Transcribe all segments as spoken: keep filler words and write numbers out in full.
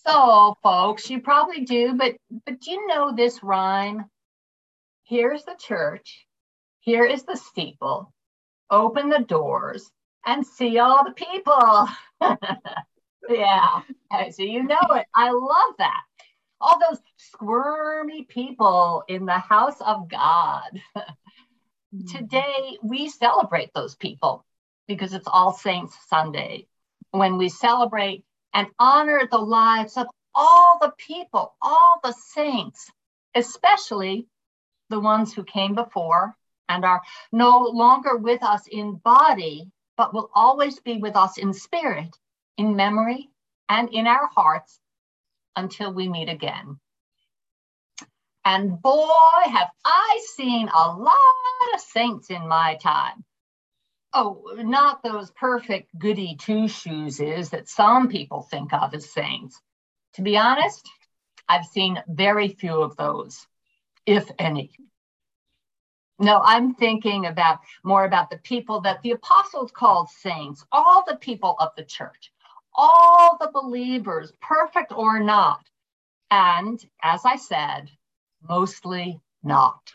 So, folks, you probably do, but but do you know this rhyme? Here's the church, here is the steeple. Open the doors and see all the people. Yeah, so you know it. I love that. All those squirmy people in the house of God. Today, we celebrate those people because it's All Saints Sunday, when we celebrate and honor the lives of all the people, all the saints, especially the ones who came before and are no longer with us in body, but will always be with us in spirit, in memory, and in our hearts until we meet again. And boy, have I seen a lot of saints in my time. Oh, not those perfect goody two-shoeses that some people think of as saints. To be honest, I've seen very few of those, if any. No, I'm thinking about more about the people that the apostles called saints, all the people of the church, all the believers, perfect or not. And as I said, mostly not.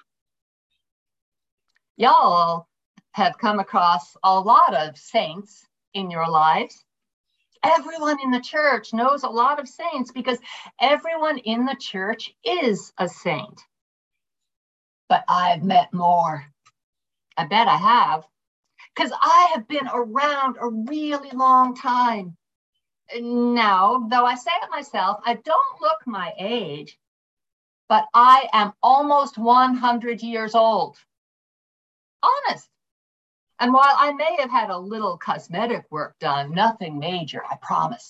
Y'all have come across a lot of saints in your lives. Everyone in the church knows a lot of saints because everyone in the church is a saint. But I've met more. I bet I have, because I have been around a really long time. Now, though I say it myself, I don't look my age, but I am almost one hundred years old. Honest. And while I may have had a little cosmetic work done, nothing major, I promise.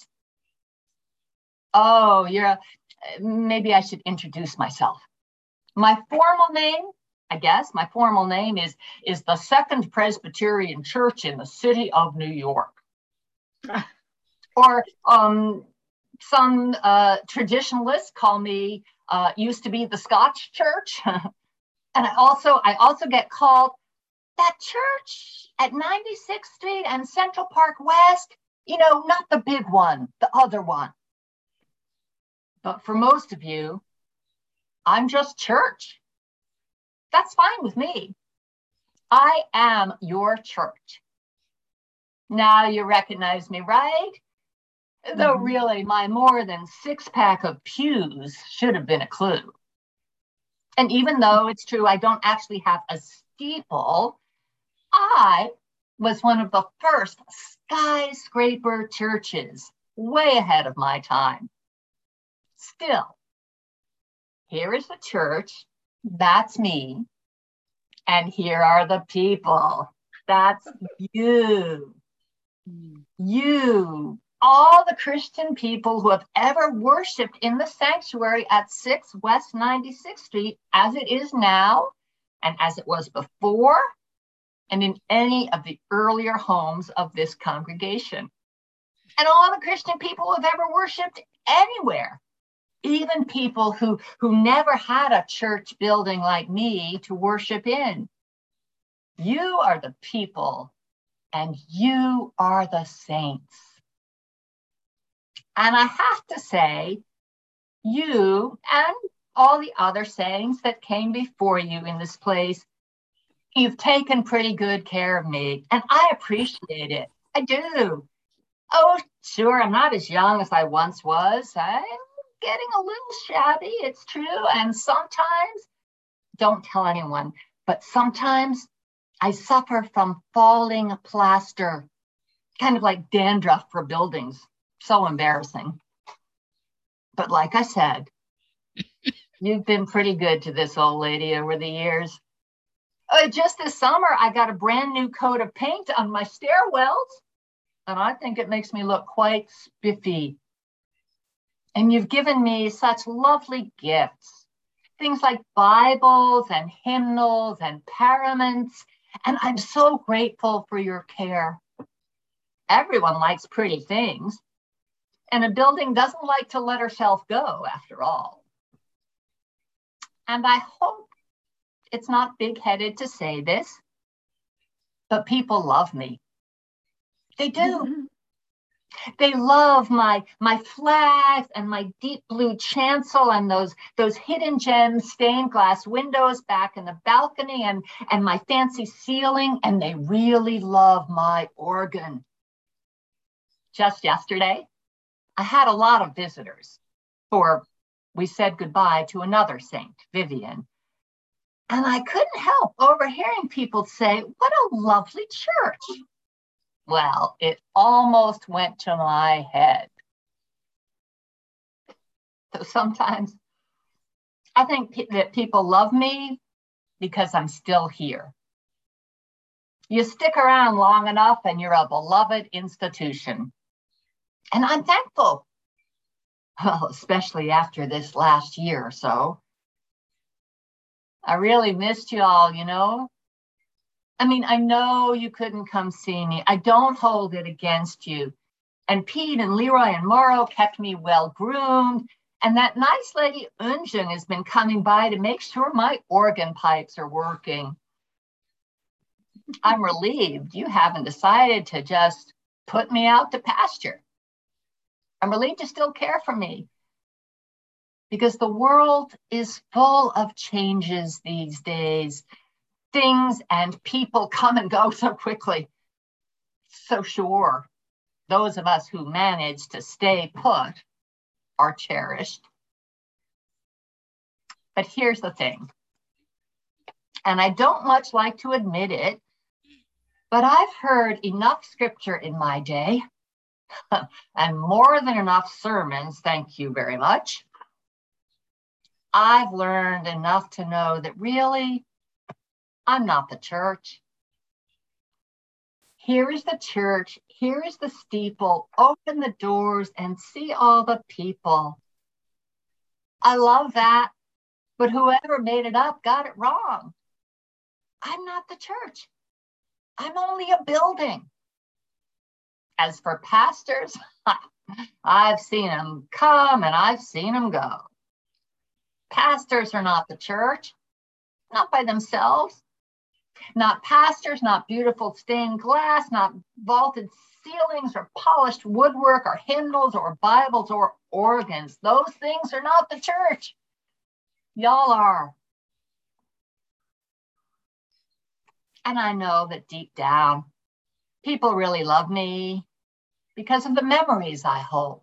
Oh, you're a, maybe I should introduce myself. My formal name, I guess, my formal name is, is the Second Presbyterian Church in the city of New York. Or um, some uh, traditionalists call me, uh, used to be the Scotch Church. And I also, I also get called that church at ninety-sixth Street and Central Park West, you know, not the big one, the other one. But for most of you, I'm just church. That's fine with me. I am your church. Now you recognize me, right? Mm-hmm. Though really, my more than six pack of pews should have been a clue. And even though it's true, I don't actually have a steeple, I was one of the first skyscraper churches, way ahead of my time. Still, here is the church, that's me, and here are the people, that's you. You, all the Christian people who have ever worshiped in the sanctuary at six West ninety-sixth Street, as it is now, and as it was before, and in any of the earlier homes of this congregation. And all the Christian people who have ever worshiped anywhere, even people who, who never had a church building like me to worship in. You are the people, and you are the saints. And I have to say, you and all the other saints that came before you in this place, you've taken pretty good care of me, and I appreciate it. I do. Oh, sure, I'm not as young as I once was. I'm getting a little shabby, it's true. And sometimes, don't tell anyone, but sometimes I suffer from falling plaster, kind of like dandruff for buildings. So embarrassing. But like I said, you've been pretty good to this old lady over the years. Uh, just this summer, I got a brand new coat of paint on my stairwells, and I think it makes me look quite spiffy. And you've given me such lovely gifts, things like Bibles and hymnals and paraments, and I'm so grateful for your care. Everyone likes pretty things, and a building doesn't like to let herself go, after all. And I hope it's not big-headed to say this, but people love me. They do. Mm-hmm. They love my, my flags and my deep blue chancel and those, those hidden gem stained glass windows back in the balcony and, and my fancy ceiling. And they really love my organ. Just yesterday, I had a lot of visitors, for we said goodbye to another saint, Vivian. And I couldn't help overhearing people say, "What a lovely church." Well, it almost went to my head. So sometimes I think pe- that people love me because I'm still here. You stick around long enough and you're a beloved institution. And I'm thankful, well, especially after this last year or so. I really missed you all, you know? I mean, I know you couldn't come see me. I don't hold it against you. And Pete and Leroy and Morrow kept me well groomed. And that nice lady Unjin has been coming by to make sure my organ pipes are working. I'm relieved you haven't decided to just put me out to pasture. I'm relieved you still care for me, because the world is full of changes these days. Things and people come and go so quickly. So sure, those of us who manage to stay put are cherished. But here's the thing, and I don't much like to admit it, but I've heard enough scripture in my day, and more than enough sermons, thank you very much. I've learned enough to know that really, I'm not the church. Here is the church, here is the steeple, open the doors and see all the people. I love that, but whoever made it up got it wrong. I'm not the church. I'm only a building. As for pastors, I've seen them come and I've seen them go. Pastors are not the church, not by themselves. Not pastors, not beautiful stained glass, not vaulted ceilings or polished woodwork or hymnals or Bibles or organs. Those things are not the church. Y'all are. And I know that deep down, people really love me because of the memories I hold.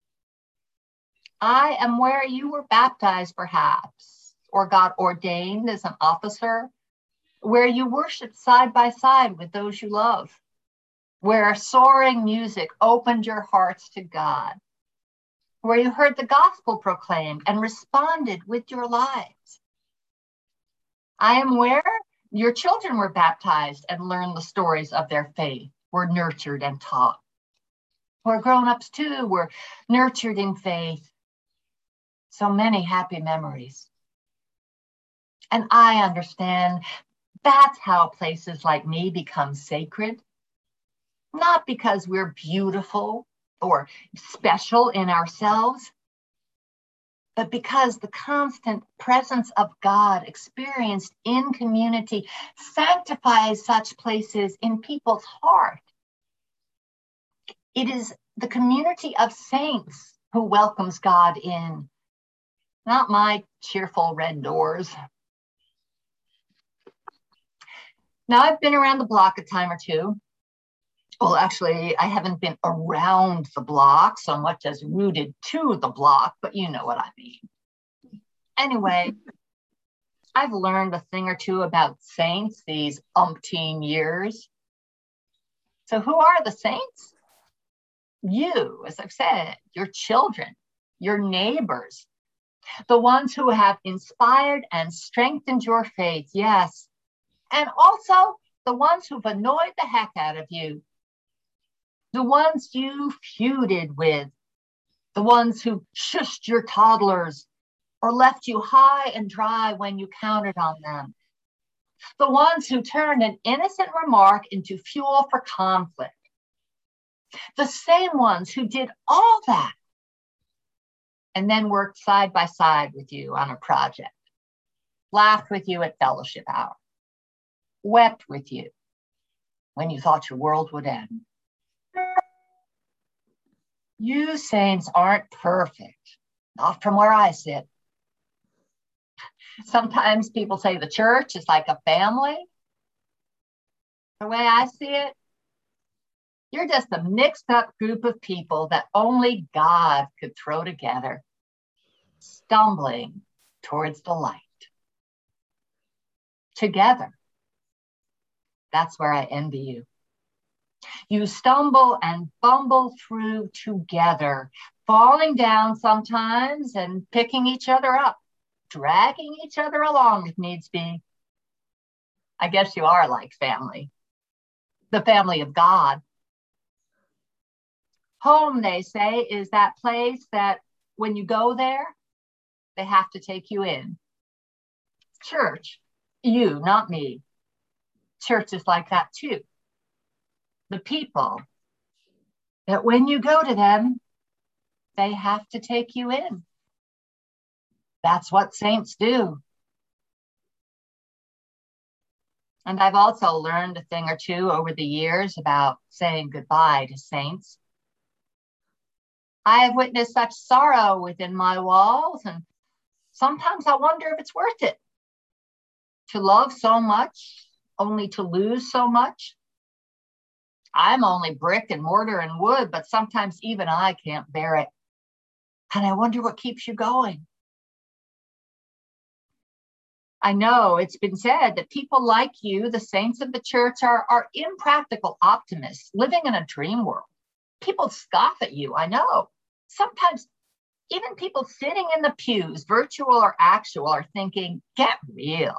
I am where you were baptized, perhaps, or got ordained as an officer, where you worshiped side by side with those you love, where soaring music opened your hearts to God, where you heard the gospel proclaimed and responded with your lives. I am where your children were baptized and learned the stories of their faith, were nurtured and taught, where grown-ups too were nurtured in faith. So many happy memories. And I understand that's how places like me become sacred. Not because we're beautiful or special in ourselves, but because the constant presence of God experienced in community sanctifies such places in people's heart. It is the community of saints who welcomes God in, not my cheerful red doors. Now, I've been around the block a time or two. Well, actually, I haven't been around the block so much as rooted to the block, but you know what I mean. Anyway, I've learned a thing or two about saints these umpteen years. So who are the saints? You, as I've said, your children, your neighbors, the ones who have inspired and strengthened your faith, yes. And also the ones who've annoyed the heck out of you, the ones you feuded with, the ones who shushed your toddlers or left you high and dry when you counted on them, the ones who turned an innocent remark into fuel for conflict, the same ones who did all that and then worked side by side with you on a project, laughed with you at fellowship hour, wept with you when you thought your world would end. You saints aren't perfect, not from where I sit. Sometimes people say the church is like a family. The way I see it, you're just a mixed up group of people that only God could throw together, stumbling towards the light. Together. That's where I envy you. You stumble and bumble through together, falling down sometimes and picking each other up, dragging each other along if needs be. I guess you are like family, the family of God. Home, they say, is that place that when you go there, they have to take you in. Church, you, not me. Church is like that too. The people that when you go to them, they have to take you in. That's what saints do. And I've also learned a thing or two over the years about saying goodbye to saints. I have witnessed such sorrow within my walls, and sometimes I wonder if it's worth it to love so much, only to lose so much. I'm only brick and mortar and wood, but sometimes even I can't bear it. And I wonder what keeps you going. I know it's been said that people like you, the saints of the church, are, are impractical optimists living in a dream world. People scoff at you, I know. Sometimes even people sitting in the pews, virtual or actual, are thinking, get real.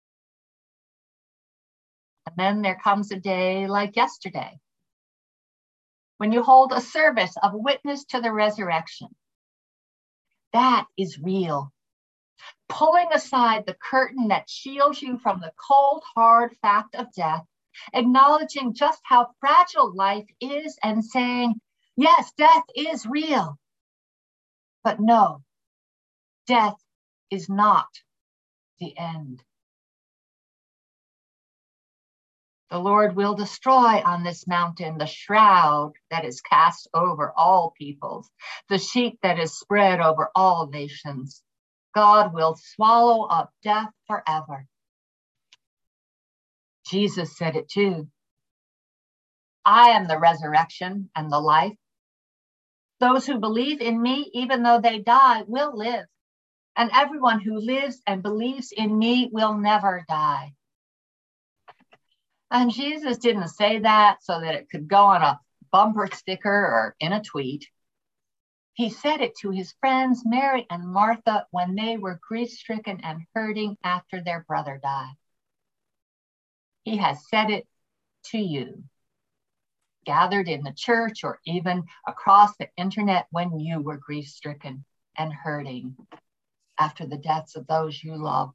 And then there comes a day like yesterday, when you hold a service of witness to the resurrection. That is real. Pulling aside the curtain that shields you from the cold, hard fact of death, acknowledging just how fragile life is and saying, yes, death is real. But no, death is not the end. The Lord will destroy on this mountain the shroud that is cast over all peoples, the sheet that is spread over all nations. God will swallow up death forever. Jesus said it too. I am the resurrection and the life. Those who believe in me, even though they die, will live. And everyone who lives and believes in me will never die. And Jesus didn't say that so that it could go on a bumper sticker or in a tweet. He said it to his friends, Mary and Martha, when they were grief-stricken and hurting after their brother died. He has said it to you, gathered in the church or even across the internet when you were grief-stricken and hurting after the deaths of those you love.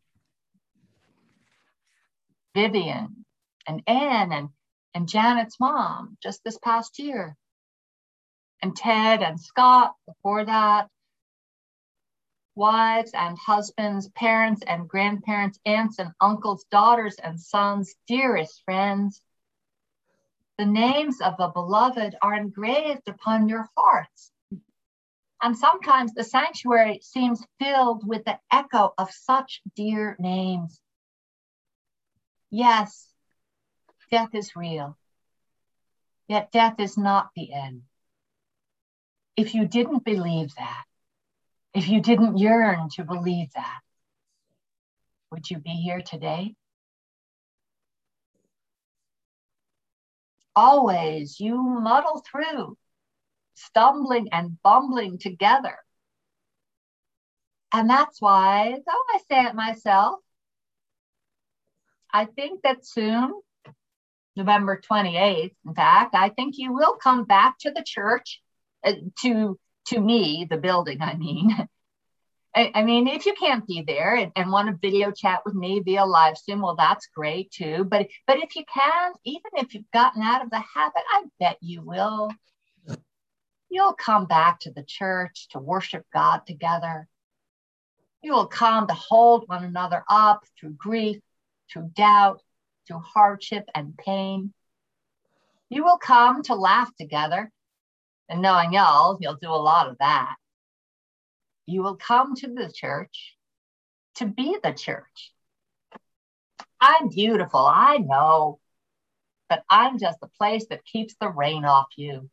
Vivian and Anne and, and Janet's mom just this past year. And Ted and Scott before that. Wives and husbands, parents and grandparents, aunts and uncles, daughters and sons, dearest friends. The names of the beloved are engraved upon your hearts. And sometimes the sanctuary seems filled with the echo of such dear names. Yes, death is real, yet death is not the end. If you didn't believe that, if you didn't yearn to believe that, would you be here today? Always you muddle through, stumbling and bumbling together. And that's why, though I say it myself, I think that soon, November twenty-eighth, in fact, I think you will come back to the church, uh, to, to me, the building, I mean. I, I mean, if you can't be there and, and want to video chat with me via live stream, well, that's great too. But, but if you can, even if you've gotten out of the habit, I bet you will. You'll come back to the church to worship God together. You will come to hold one another up through grief, through doubt, through hardship and pain. You will come to laugh together, And knowing y'all, you'll do a lot of that. You will come to the church to be the church. I'm beautiful, I know, but I'm just the place that keeps the rain off you.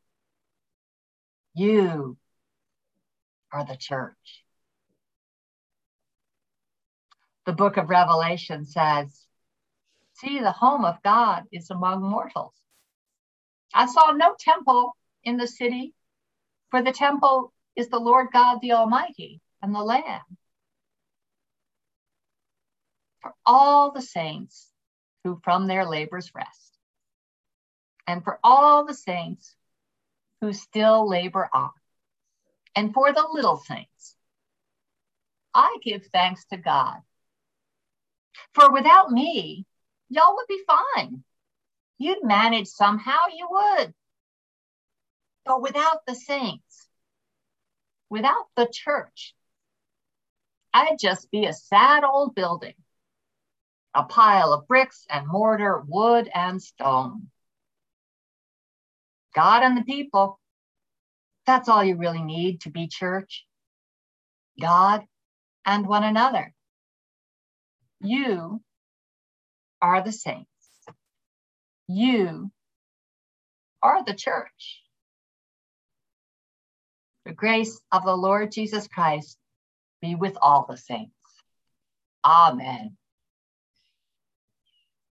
You are the church. The book of Revelation says, see, the home of God is among mortals. I saw no temple in the city, for the temple is the Lord God, the Almighty, and the Lamb. For all the saints who from their labors rest, and for all the saints who still labor on, and for the little saints, I give thanks to God. For without me, y'all would be fine. You'd manage somehow, you would. But without the saints, without the church, I'd just be a sad old building, a pile of bricks and mortar, wood and stone. God and the people, that's all you really need to be church. God and one another. You are the saints. You are the church. The grace of the Lord Jesus Christ be with all the saints. Amen.